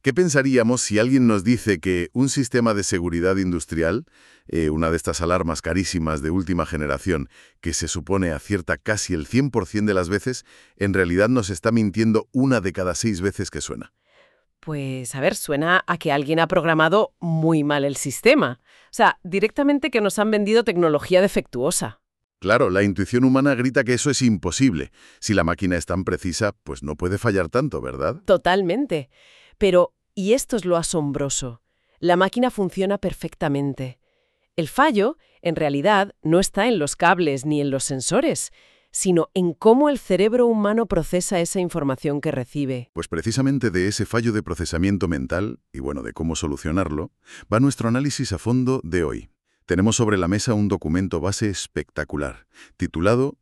¿Qué pensaríamos si alguien nos dice que un sistema de seguridad industrial, una de estas alarmas carísimas de última generación, que se supone acierta casi el 100% de las veces, en realidad nos está mintiendo una de cada 6 veces que suena? Pues, a ver, suena a que alguien ha programado muy mal el sistema. O sea, directamente que nos han vendido tecnología defectuosa. Claro, la intuición humana grita que eso es imposible. Si la máquina es tan precisa, pues no puede fallar tanto, ¿verdad? Totalmente. Pero, y esto es lo asombroso, la máquina funciona perfectamente. El fallo, en realidad, no está en los cables ni en los sensores, sino en cómo el cerebro humano procesa esa información que recibe. Pues precisamente de ese fallo de procesamiento mental, y bueno, de cómo solucionarlo, va nuestro análisis a fondo de hoy. Tenemos sobre la mesa un documento base espectacular, titulado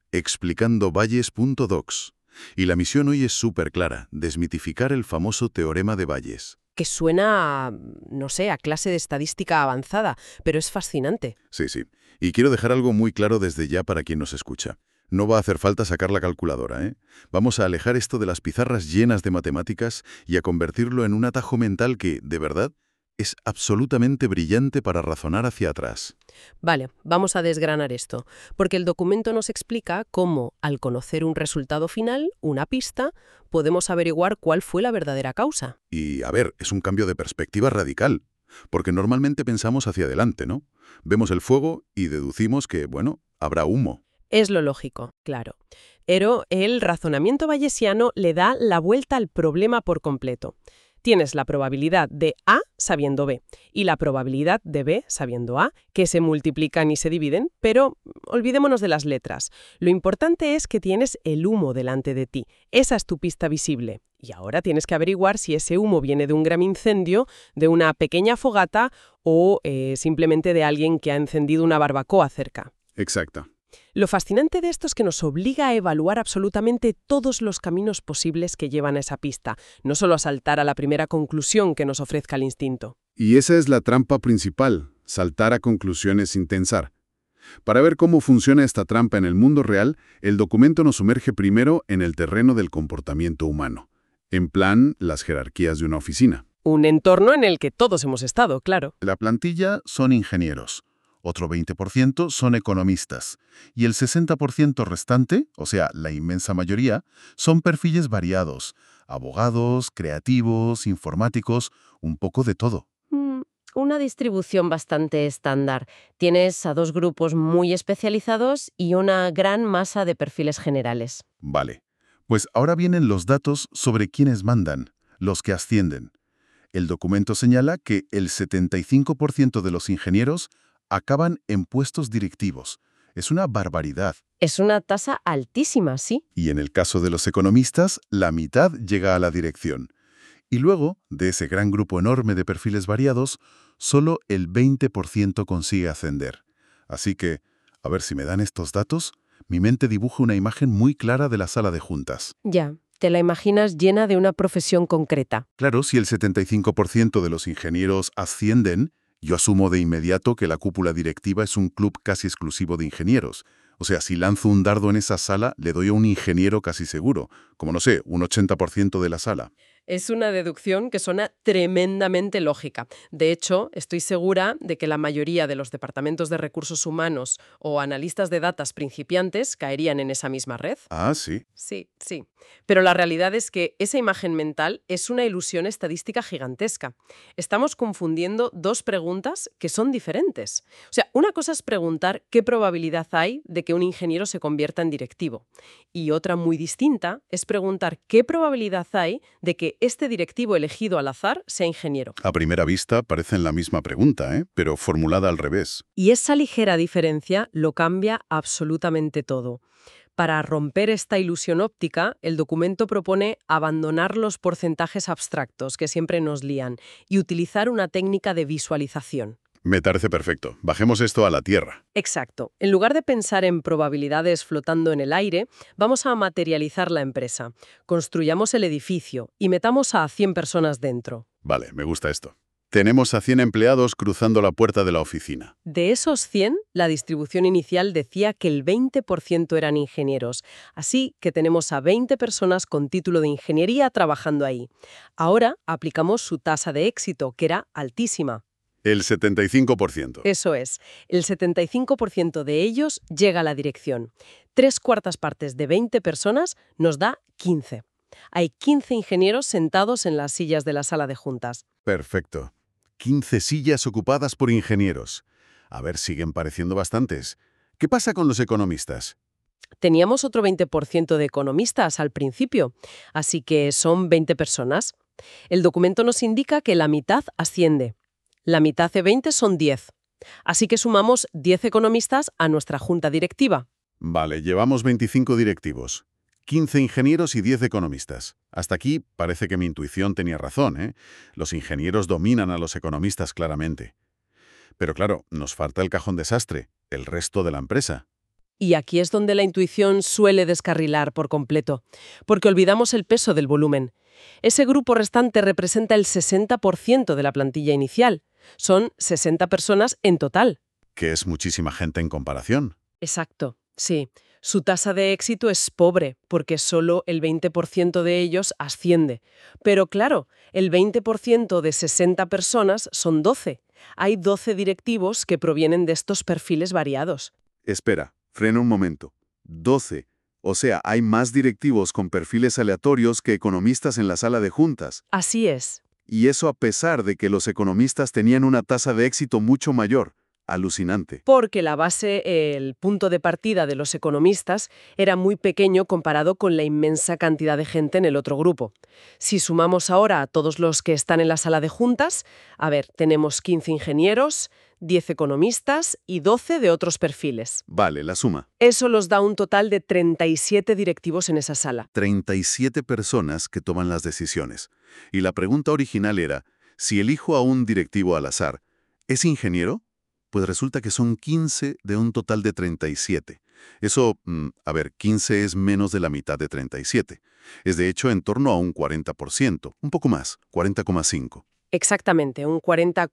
Explicando-Bayes.docs. Y la misión hoy es súper clara, desmitificar el famoso teorema de Bayes. Que suena a, no sé, a clase de estadística avanzada, pero es fascinante. Sí, sí. Y quiero dejar algo muy claro desde ya para quien nos escucha. No va a hacer falta sacar la calculadora, ¿eh? Vamos a alejar esto de las pizarras llenas de matemáticas y a convertirlo en un atajo mental que, de verdad, es absolutamente brillante para razonar hacia atrás. Vale, vamos a desgranar esto, porque el documento nos explica cómo, al conocer un resultado final, una pista, podemos averiguar cuál fue la verdadera causa. Y, a ver, es un cambio de perspectiva radical, porque normalmente pensamos hacia adelante, ¿no? Vemos el fuego y deducimos que, bueno, habrá humo. Es lo lógico, claro. Pero el razonamiento bayesiano le da la vuelta al problema por completo. Tienes la probabilidad de A sabiendo B y la probabilidad de B sabiendo A, que se multiplican y se dividen, pero olvidémonos de las letras. Lo importante es que tienes el humo delante de ti. Esa es tu pista visible. Y ahora tienes que averiguar si ese humo viene de un gran incendio, de una pequeña fogata o simplemente de alguien que ha encendido una barbacoa cerca. Exacto. Lo fascinante de esto es que nos obliga a evaluar absolutamente todos los caminos posibles que llevan a esa pista, no solo a saltar a la primera conclusión que nos ofrezca el instinto. Y esa es la trampa principal, saltar a conclusiones sin pensar. Para ver cómo funciona esta trampa en el mundo real, el documento nos sumerge primero en el terreno del comportamiento humano, en plan las jerarquías de una oficina. Un entorno en el que todos hemos estado, claro. La plantilla son ingenieros, otro 20% son economistas, y el 60% restante, o sea, la inmensa mayoría, son perfiles variados, abogados, creativos, informáticos, un poco de todo. Una distribución bastante estándar. Tienes a dos grupos muy especializados y una gran masa de perfiles generales. Vale, pues ahora vienen los datos sobre quiénes mandan, los que ascienden. El documento señala que el 75% de los ingenieros acaban en puestos directivos. Es una barbaridad. Es una tasa altísima, sí. Y en el caso de los economistas, la mitad llega a la dirección. Y luego, de ese gran grupo enorme de perfiles variados, solo el 20% consigue ascender. Así que, a ver si me dan estos datos, mi mente dibuja una imagen muy clara de la sala de juntas. Ya, te la imaginas llena de una profesión concreta. Claro, si el 75% de los ingenieros ascienden, yo asumo de inmediato que la cúpula directiva es un club casi exclusivo de ingenieros. O sea, si lanzo un dardo en esa sala, le doy a un ingeniero casi seguro, como no sé, un 80% de la sala. Es una deducción que suena tremendamente lógica. De hecho, estoy segura de que la mayoría de los departamentos de recursos humanos o analistas de datos principiantes caerían en esa misma red. Ah, sí. Sí, sí. Pero la realidad es que esa imagen mental es una ilusión estadística gigantesca. Estamos confundiendo dos preguntas que son diferentes. O sea, una cosa es preguntar qué probabilidad hay de que un ingeniero se convierta en directivo. Y otra muy distinta es preguntar qué probabilidad hay de que este directivo elegido al azar sea ingeniero. A primera vista parecen la misma pregunta, pero formulada al revés. Y esa ligera diferencia lo cambia absolutamente todo. Para romper esta ilusión óptica, el documento propone abandonar los porcentajes abstractos que siempre nos lían y utilizar una técnica de visualización. Me parece perfecto. Bajemos esto a la tierra. Exacto. En lugar de pensar en probabilidades flotando en el aire, vamos a materializar la empresa. Construyamos el edificio y metamos a 100 personas dentro. Vale, me gusta esto. Tenemos a 100 empleados cruzando la puerta de la oficina. De esos 100, la distribución inicial decía que el 20% eran ingenieros, así que tenemos a 20 personas con título de ingeniería trabajando ahí. Ahora aplicamos su tasa de éxito, que era altísima. El 75%. Eso es, el 75% de ellos llega a la dirección. 3/4 partes de 20 personas nos da 15. Hay 15 ingenieros sentados en las sillas de la sala de juntas. Perfecto. 15 sillas ocupadas por ingenieros. A ver, siguen pareciendo bastantes. ¿Qué pasa con los economistas? Teníamos otro 20% de economistas al principio, así que son 20 personas. El documento nos indica que la mitad asciende. La mitad de 20 son 10. Así que sumamos 10 economistas a nuestra junta directiva. Vale, llevamos 25 directivos. 15 ingenieros y 10 economistas. Hasta aquí parece que mi intuición tenía razón, ¿eh? Los ingenieros dominan a los economistas claramente. Pero claro, nos falta el cajón desastre, el resto de la empresa. Y aquí es donde la intuición suele descarrilar por completo, porque olvidamos el peso del volumen. Ese grupo restante representa el 60% de la plantilla inicial. Son 60 personas en total. Que es muchísima gente en comparación. Exacto, sí. Su tasa de éxito es pobre, porque solo el 20% de ellos asciende. Pero claro, el 20% de 60 personas son 12. Hay 12 directivos que provienen de estos perfiles variados. Espera, frena un momento. 12. O sea, hay más directivos con perfiles aleatorios que economistas en la sala de juntas. Así es. Y eso a pesar de que los economistas tenían una tasa de éxito mucho mayor. Alucinante. Porque la base, el punto de partida de los economistas, era muy pequeño comparado con la inmensa cantidad de gente en el otro grupo. Si sumamos ahora a todos los que están en la sala de juntas, a ver, tenemos 15 ingenieros, 10 economistas y 12 de otros perfiles. Vale, la suma. Eso los da un total de 37 directivos en esa sala. 37 personas que toman las decisiones. Y la pregunta original era, si elijo a un directivo al azar, ¿es ingeniero? Pues resulta que son 15 de un total de 37. Eso, 15 es menos de la mitad de 37. Es de hecho en torno a un 40%, un poco más, 40,5. Exactamente, un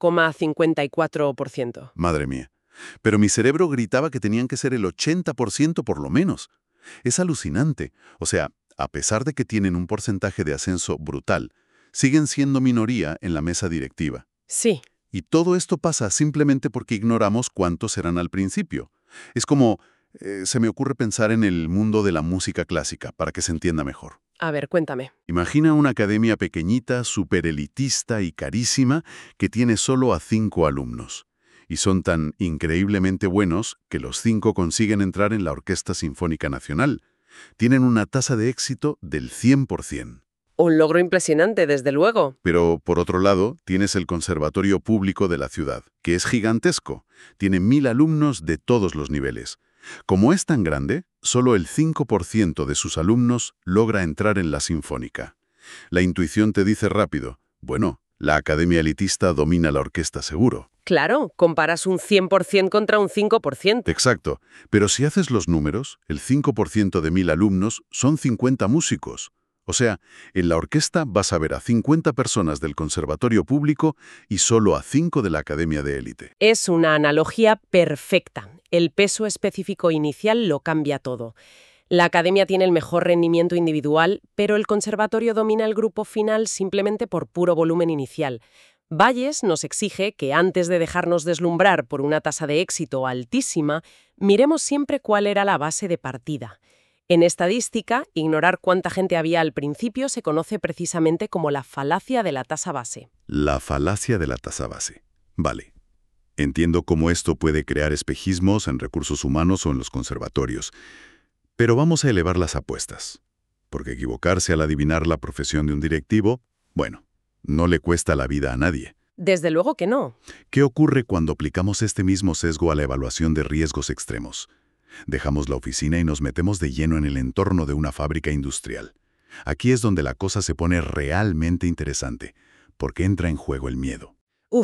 40,54%. Madre mía. Pero mi cerebro gritaba que tenían que ser el 80% por lo menos. Es alucinante. O sea, a pesar de que tienen un porcentaje de ascenso brutal, siguen siendo minoría en la mesa directiva. Sí. Y todo esto pasa simplemente porque ignoramos cuántos eran al principio. Es como, se me ocurre pensar en el mundo de la música clásica, para que se entienda mejor. A ver, cuéntame. Imagina una academia pequeñita, súper elitista y carísima, que tiene solo a 5 alumnos. Y son tan increíblemente buenos que los 5 consiguen entrar en la Orquesta Sinfónica Nacional. Tienen una tasa de éxito del 100%. Un logro impresionante, desde luego. Pero, por otro lado, tienes el Conservatorio Público de la ciudad, que es gigantesco. Tiene 1000 alumnos de todos los niveles. Como es tan grande, solo el 5% de sus alumnos logra entrar en la Sinfónica. La intuición te dice rápido, bueno, la academia elitista domina la orquesta seguro. Claro, comparas un 100% contra un 5%. Exacto, pero si haces los números, el 5% de 1000 alumnos son 50 músicos. O sea, en la orquesta vas a ver a 50 personas del conservatorio público y solo a 5 de la academia de élite. Es una analogía perfecta. El peso específico inicial lo cambia todo. La academia tiene el mejor rendimiento individual, pero el conservatorio domina el grupo final simplemente por puro volumen inicial. Bayes nos exige que antes de dejarnos deslumbrar por una tasa de éxito altísima, miremos siempre cuál era la base de partida. En estadística, ignorar cuánta gente había al principio se conoce precisamente como la falacia de la tasa base. La falacia de la tasa base. Vale. Entiendo cómo esto puede crear espejismos en recursos humanos o en los conservatorios. Pero vamos a elevar las apuestas. Porque equivocarse al adivinar la profesión de un directivo, bueno, no le cuesta la vida a nadie. Desde luego que no. ¿Qué ocurre cuando aplicamos este mismo sesgo a la evaluación de riesgos extremos? Dejamos la oficina y nos metemos de lleno en el entorno de una fábrica industrial. Aquí es donde la cosa se pone realmente interesante, porque entra en juego el miedo.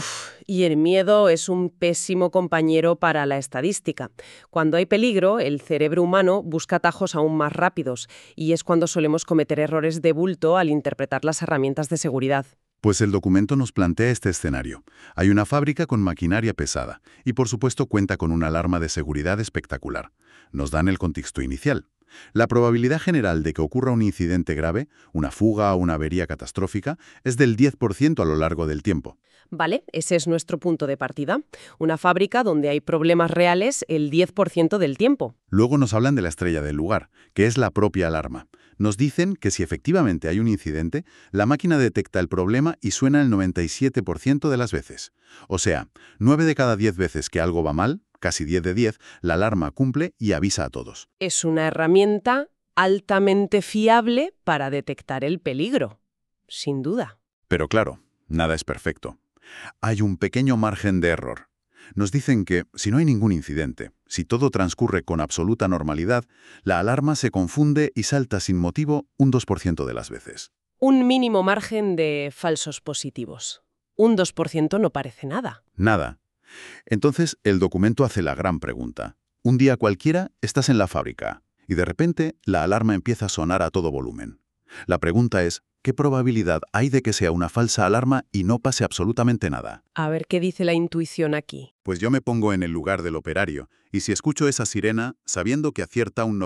Y el miedo es un pésimo compañero para la estadística. Cuando hay peligro, el cerebro humano busca atajos aún más rápidos, y es cuando solemos cometer errores de bulto al interpretar las herramientas de seguridad. Pues el documento nos plantea este escenario. Hay una fábrica con maquinaria pesada y por supuesto cuenta con una alarma de seguridad espectacular. Nos dan el contexto inicial. La probabilidad general de que ocurra un incidente grave, una fuga o una avería catastrófica, es del 10% a lo largo del tiempo. Vale, ese es nuestro punto de partida. Una fábrica donde hay problemas reales el 10% del tiempo. Luego nos hablan de la estrella del lugar, que es la propia alarma. Nos dicen que si efectivamente hay un incidente, la máquina detecta el problema y suena el 97% de las veces. O sea, 9 de cada 10 veces que algo va mal, casi 10 de 10, la alarma cumple y avisa a todos. Es una herramienta altamente fiable para detectar el peligro, sin duda. Pero claro, nada es perfecto. Hay un pequeño margen de error. Nos dicen que, si no hay ningún incidente, si todo transcurre con absoluta normalidad, la alarma se confunde y salta sin motivo un 2% de las veces. Un mínimo margen de falsos positivos. Un 2% no parece nada. Nada. Entonces, el documento hace la gran pregunta. Un día cualquiera estás en la fábrica y de repente la alarma empieza a sonar a todo volumen. La pregunta es, ¿qué probabilidad hay de que sea una falsa alarma y no pase absolutamente nada? A ver qué dice la intuición aquí. Pues yo me pongo en el lugar del operario, y si escucho esa sirena, sabiendo que acierta un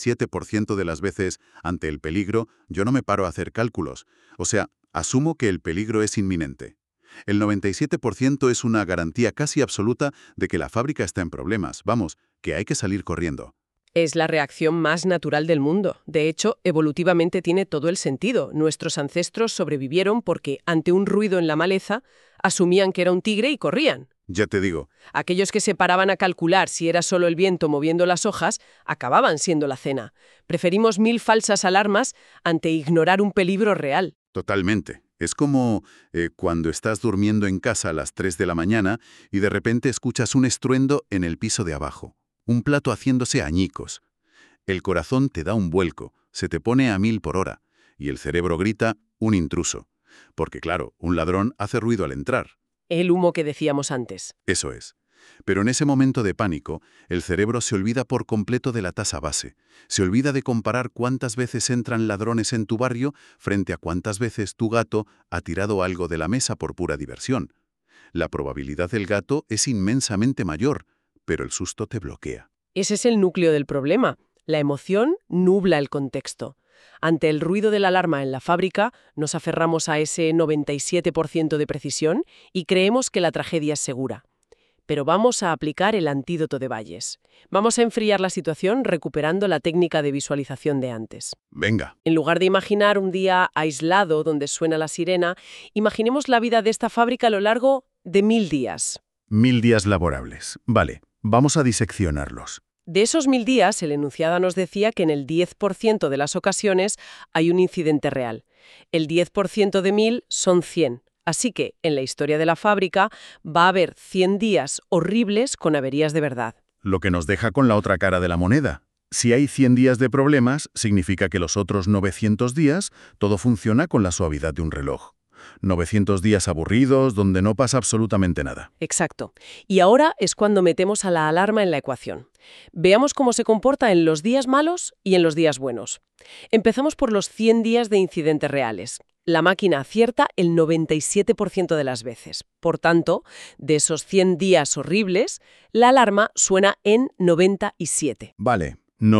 97% de las veces ante el peligro, yo no me paro a hacer cálculos. O sea, asumo que el peligro es inminente. El 97% es una garantía casi absoluta de que la fábrica está en problemas, vamos, que hay que salir corriendo. Es la reacción más natural del mundo. De hecho, evolutivamente tiene todo el sentido. Nuestros ancestros sobrevivieron porque, ante un ruido en la maleza, asumían que era un tigre y corrían. Ya te digo, Aquellos que se paraban a calcular si era solo el viento moviendo las hojas, acababan siendo la cena. Preferimos 1000 falsas alarmas ante ignorar un peligro real. totalmente. Es como cuando estás durmiendo en casa a las 3 de la mañana y de repente escuchas un estruendo en el piso de abajo. Un plato haciéndose añicos. El corazón te da un vuelco, se te pone a 1000 por hora, y el cerebro grita, un intruso. Porque claro, un ladrón hace ruido al entrar. El humo que decíamos antes. Eso es. Pero en ese momento de pánico, el cerebro se olvida por completo de la tasa base. Se olvida de comparar cuántas veces entran ladrones en tu barrio frente a cuántas veces tu gato ha tirado algo de la mesa por pura diversión. La probabilidad del gato es inmensamente mayor, pero el susto te bloquea. Ese es el núcleo del problema. La emoción nubla el contexto. Ante el ruido de la alarma en la fábrica, nos aferramos a ese 97% de precisión y creemos que la tragedia es segura. Pero vamos a aplicar el antídoto de Bayes. Vamos a enfriar la situación recuperando la técnica de visualización de antes. Venga. En lugar de imaginar un día aislado donde suena la sirena, imaginemos la vida de esta fábrica a lo largo de 1000 días. 1000 días laborables. Vale, vamos a diseccionarlos. De esos 1000 días, el enunciado nos decía que en el 10% de las ocasiones hay un incidente real. El 10% de 1000 son 100. Así que, en la historia de la fábrica, va a haber 100 días horribles con averías de verdad. Lo que nos deja con la otra cara de la moneda. Si hay 100 días de problemas, significa que los otros 900 días todo funciona con la suavidad de un reloj. 900 días aburridos donde no pasa absolutamente nada. Exacto. Y ahora es cuando metemos a la alarma en la ecuación. Veamos cómo se comporta en los días malos y en los días buenos. Empezamos por los 100 días de incidentes reales. La máquina acierta el 97% de las veces. Por tanto, de esos 100 días horribles, la alarma suena en 97. Vale,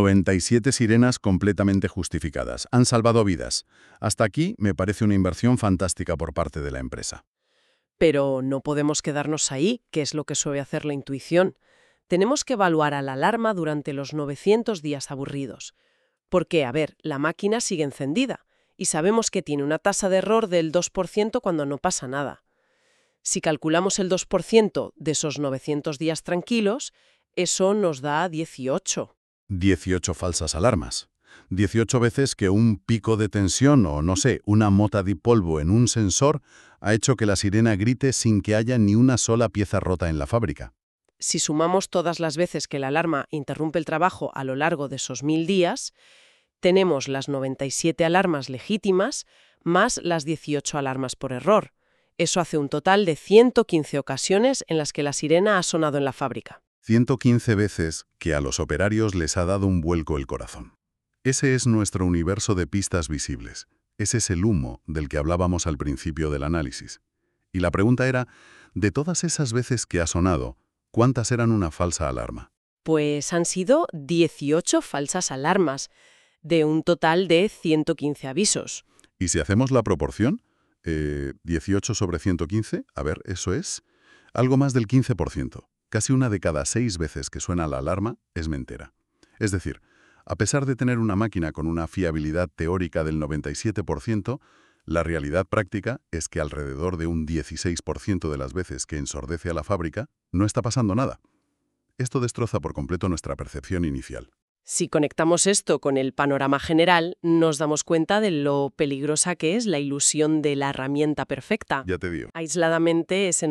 97 sirenas completamente justificadas. Han salvado vidas. Hasta aquí me parece una inversión fantástica por parte de la empresa. Pero no podemos quedarnos ahí, que es lo que suele hacer la intuición. Tenemos que evaluar a la alarma durante los 900 días aburridos. Porque, a ver, la máquina sigue encendida y sabemos que tiene una tasa de error del 2% cuando no pasa nada. Si calculamos el 2% de esos 900 días tranquilos, eso nos da 18. 18 falsas alarmas. 18 veces que un pico de tensión o, no sé, una mota de polvo en un sensor ha hecho que la sirena grite sin que haya ni una sola pieza rota en la fábrica. Si sumamos todas las veces que la alarma interrumpe el trabajo a lo largo de esos 1000 días, tenemos las 97 alarmas legítimas más las 18 alarmas por error. Eso hace un total de 115 ocasiones en las que la sirena ha sonado en la fábrica. 115 veces que a los operarios les ha dado un vuelco el corazón. Ese es nuestro universo de pistas visibles. Ese es el humo del que hablábamos al principio del análisis. Y la pregunta era, de todas esas veces que ha sonado, ¿cuántas eran una falsa alarma? Pues han sido 18 falsas alarmas, de un total de 115 avisos. Y si hacemos la proporción, 18 sobre 115, a ver, eso es algo más del 15%. Casi una de cada 6 veces que suena la alarma es mentira. Es decir, a pesar de tener una máquina con una fiabilidad teórica del 97%, la realidad práctica es que alrededor de un 16% de las veces que ensordece a la fábrica no está pasando nada. Esto destroza por completo nuestra percepción inicial. Si conectamos esto con el panorama general, nos damos cuenta de lo peligrosa que es la ilusión de la herramienta perfecta. Ya te digo. Aisladamente, ese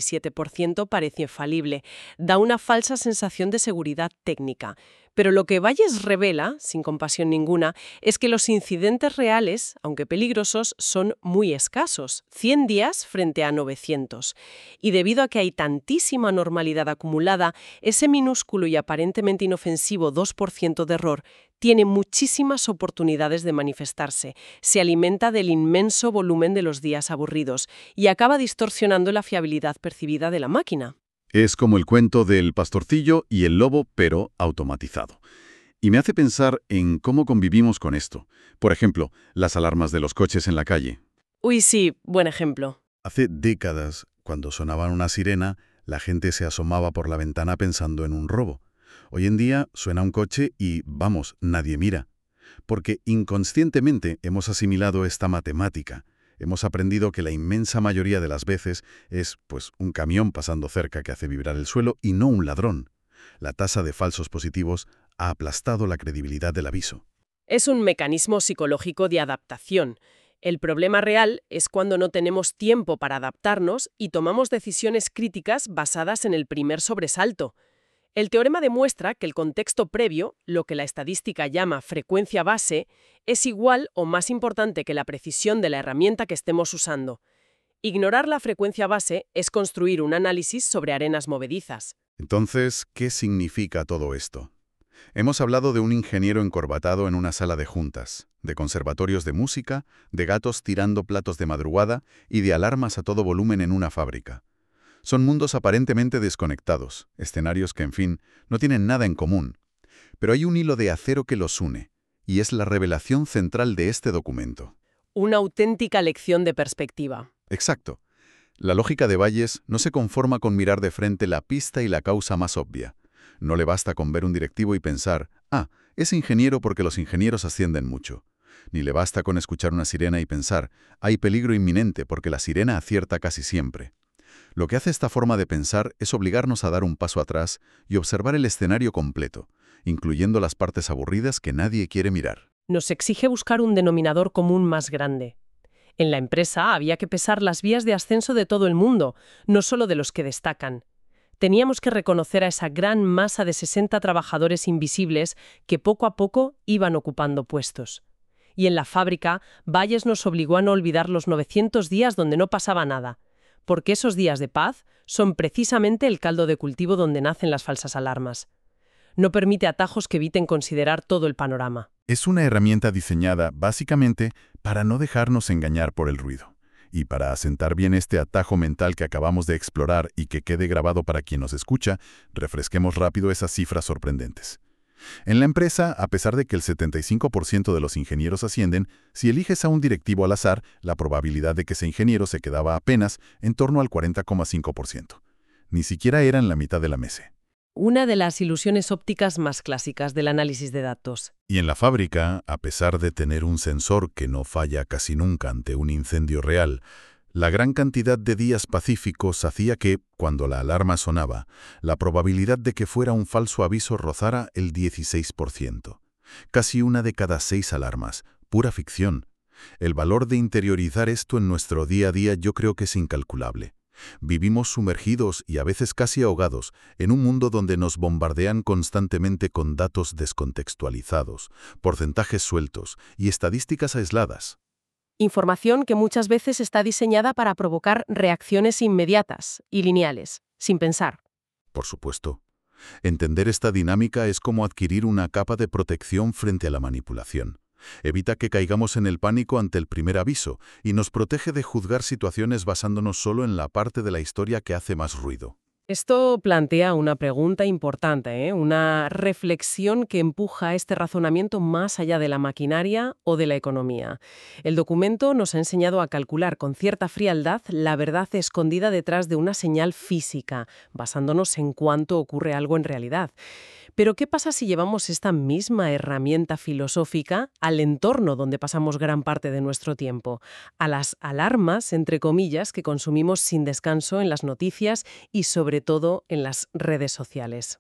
97% parece infalible, da una falsa sensación de seguridad técnica. Pero lo que Bayes revela, sin compasión ninguna, es que los incidentes reales, aunque peligrosos, son muy escasos, 100 días frente a 900. Y debido a que hay tantísima normalidad acumulada, ese minúsculo y aparentemente inofensivo 2% de error tiene muchísimas oportunidades de manifestarse, se alimenta del inmenso volumen de los días aburridos y acaba distorsionando la fiabilidad percibida de la máquina. Es como el cuento del pastorcillo y el lobo, pero automatizado. Y me hace pensar en cómo convivimos con esto. Por ejemplo, las alarmas de los coches en la calle. Uy, sí, buen ejemplo. Hace décadas, cuando sonaba una sirena, la gente se asomaba por la ventana pensando en un robo. Hoy en día suena un coche y, vamos, nadie mira. Porque inconscientemente hemos asimilado esta matemática. Hemos aprendido que la inmensa mayoría de las veces es, pues, un camión pasando cerca que hace vibrar el suelo y no un ladrón. La tasa de falsos positivos ha aplastado la credibilidad del aviso. Es un mecanismo psicológico de adaptación. El problema real es cuando no tenemos tiempo para adaptarnos y tomamos decisiones críticas basadas en el primer sobresalto. El teorema demuestra que el contexto previo, lo que la estadística llama frecuencia base, es igual o más importante que la precisión de la herramienta que estemos usando. Ignorar la frecuencia base es construir un análisis sobre arenas movedizas. Entonces, ¿qué significa todo esto? Hemos hablado de un ingeniero encorbatado en una sala de juntas, de conservatorios de música, de gatos tirando platos de madrugada y de alarmas a todo volumen en una fábrica. Son mundos aparentemente desconectados, escenarios que, en fin, no tienen nada en común. Pero hay un hilo de acero que los une, y es la revelación central de este documento. Una auténtica lección de perspectiva. Exacto. La lógica de Bayes no se conforma con mirar de frente la pista y la causa más obvia. No le basta con ver un directivo y pensar, es ingeniero porque los ingenieros ascienden mucho. Ni le basta con escuchar una sirena y pensar, hay peligro inminente porque la sirena acierta casi siempre. Lo que hace esta forma de pensar es obligarnos a dar un paso atrás y observar el escenario completo, incluyendo las partes aburridas que nadie quiere mirar. Nos exige buscar un denominador común más grande. En la empresa había que pesar las vías de ascenso de todo el mundo, no solo de los que destacan. Teníamos que reconocer a esa gran masa de 60 trabajadores invisibles que poco a poco iban ocupando puestos. Y en la fábrica, Bayes nos obligó a no olvidar los 900 días donde no pasaba nada, porque esos días de paz son precisamente el caldo de cultivo donde nacen las falsas alarmas. No permite atajos que eviten considerar todo el panorama. Es una herramienta diseñada, básicamente, para no dejarnos engañar por el ruido. Y para asentar bien este atajo mental que acabamos de explorar y que quede grabado para quien nos escucha, refresquemos rápido esas cifras sorprendentes. En la empresa, a pesar de que el 75% de los ingenieros ascienden, si eliges a un directivo al azar, la probabilidad de que ese ingeniero se quedaba apenas en torno al 40,5%. Ni siquiera era en la mitad de la mesa. Una de las ilusiones ópticas más clásicas del análisis de datos. Y en la fábrica, a pesar de tener un sensor que no falla casi nunca ante un incendio real, la gran cantidad de días pacíficos hacía que, cuando la alarma sonaba, la probabilidad de que fuera un falso aviso rozara el 16%. Casi una de cada 6 alarmas, pura ficción. El valor de interiorizar esto en nuestro día a día yo creo que es incalculable. Vivimos sumergidos y a veces casi ahogados en un mundo donde nos bombardean constantemente con datos descontextualizados, porcentajes sueltos y estadísticas aisladas. Información que muchas veces está diseñada para provocar reacciones inmediatas y lineales, sin pensar. Por supuesto. Entender esta dinámica es como adquirir una capa de protección frente a la manipulación. Evita que caigamos en el pánico ante el primer aviso y nos protege de juzgar situaciones basándonos solo en la parte de la historia que hace más ruido. Esto plantea una pregunta importante, ¿eh? Una reflexión que empuja este razonamiento más allá de la maquinaria o de la economía. El documento nos ha enseñado a calcular con cierta frialdad la verdad escondida detrás de una señal física, basándonos en cuánto ocurre algo en realidad. Pero ¿qué pasa si llevamos esta misma herramienta filosófica al entorno donde pasamos gran parte de nuestro tiempo? A las alarmas, entre comillas, que consumimos sin descanso en las noticias y sobre todo en las redes sociales.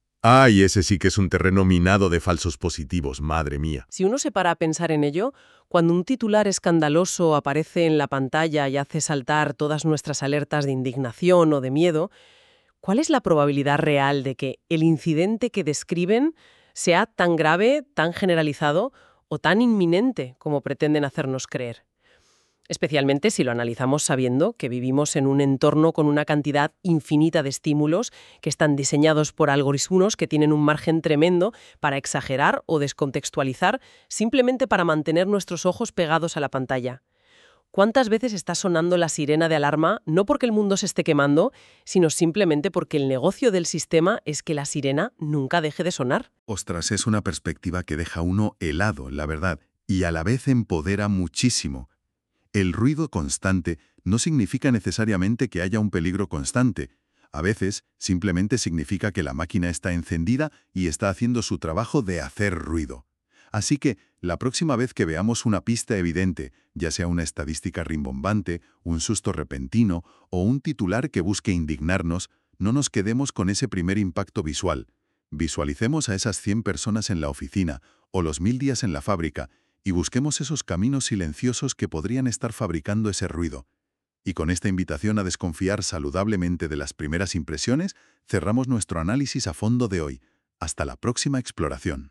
Y ese sí que es un terreno minado de falsos positivos, madre mía. Si uno se para a pensar en ello, cuando un titular escandaloso aparece en la pantalla y hace saltar todas nuestras alertas de indignación o de miedo, ¿cuál es la probabilidad real de que el incidente que describen sea tan grave, tan generalizado o tan inminente como pretenden hacernos creer? Especialmente si lo analizamos sabiendo que vivimos en un entorno con una cantidad infinita de estímulos que están diseñados por algoritmos que tienen un margen tremendo para exagerar o descontextualizar simplemente para mantener nuestros ojos pegados a la pantalla. ¿Cuántas veces está sonando la sirena de alarma no porque el mundo se esté quemando, sino simplemente porque el negocio del sistema es que la sirena nunca deje de sonar? Ostras, es una perspectiva que deja a uno helado, la verdad, y a la vez empodera muchísimo. El ruido constante no significa necesariamente que haya un peligro constante. A veces, simplemente significa que la máquina está encendida y está haciendo su trabajo de hacer ruido. Así que, la próxima vez que veamos una pista evidente, ya sea una estadística rimbombante, un susto repentino o un titular que busque indignarnos, no nos quedemos con ese primer impacto visual. Visualicemos a esas 100 personas en la oficina o los 1000 días en la fábrica y busquemos esos caminos silenciosos que podrían estar fabricando ese ruido. Y con esta invitación a desconfiar saludablemente de las primeras impresiones, cerramos nuestro análisis a fondo de hoy. Hasta la próxima exploración.